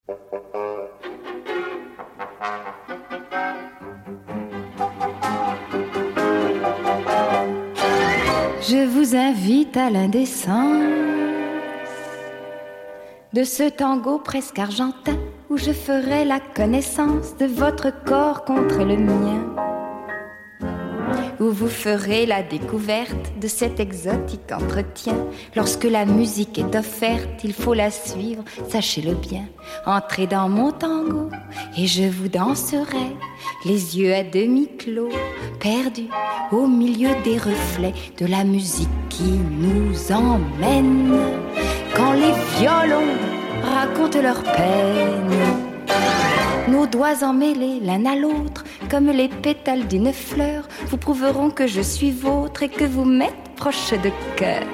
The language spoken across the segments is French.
Je vous invite à l'indécence de ce tango presque argentin où je ferai la connaissance de votre corps contre le mien, où vous ferez la découverte de cet exotique entretien. Lorsque la musique est offerte, il faut la suivre, sachez-le bien. Entrez dans mon tango et je vous danserai, les yeux à demi clos, perdus au milieu des reflets de la musique qui nous emmène. Quand les violons racontent leurs peines, nos doigts emmêlés l'un à l'autre, comme les pétales d'une fleur, vous prouveront que je suis vôtre et que vous m'êtes proche de cœur.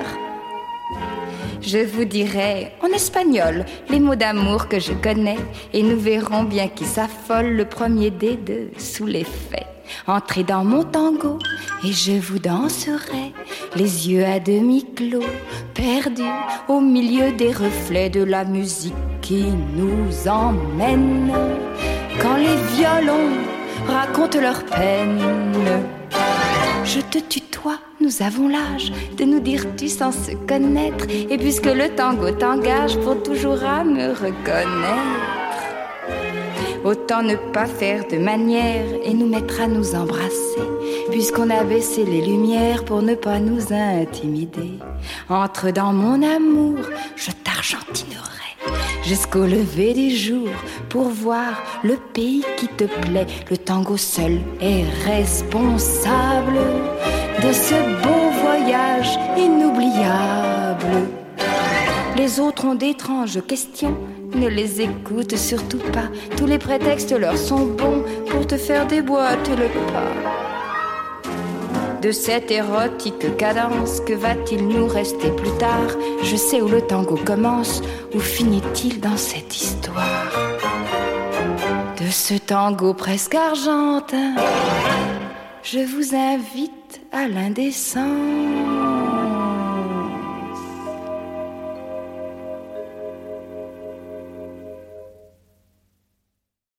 Je vous dirai en espagnol les mots d'amour que je connais, et nous verrons bien qui s'affole le premier des deux sous l'effet. Entrez dans mon tango et je vous danserai, les yeux à demi clos, perdus au milieu des reflets de la musique qui nous emmène. Quand les violons racontent leurs peines, je te tutoie, nous avons l'âge de nous dire tu sans se connaître, et puisque le tango t'engage pour toujours à me reconnaître, autant ne pas faire de manière et nous mettre à nous embrasser, puisqu'on a baissé les lumières pour ne pas nous intimider. Entre dans mon amour, je t'argentinerai jusqu'au lever du jour pour voir le pays qui te plaît. Le tango seul est responsable de ce beau voyage inoubliable. Les autres ont d'étranges questions, ne les écoute surtout pas. Tous les prétextes leur sont bons pour te faire déboîter le pas. De cette érotique cadence, que va-t-il nous rester plus tard? Je sais où le tango commence, où finit-il dans cette histoire? De ce tango presque argentin, je vous invite à l'indécence.